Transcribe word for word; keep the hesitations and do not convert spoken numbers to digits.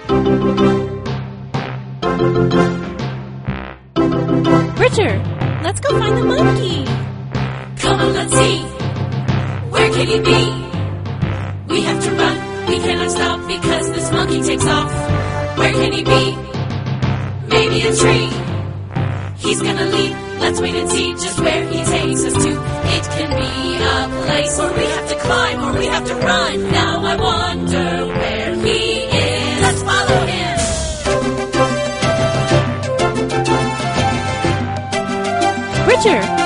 Richard, let's go find the monkey. Come on, let's see. Where can he be? We have to run. We cannot stop because this monkey takes off. Where can he be? Maybe a tree. He's gonna leap. Let's wait and see just where he takes us to. It can be a place where we have to climb or we have to run. Now I wonder where he is. Let's follow him. Richard,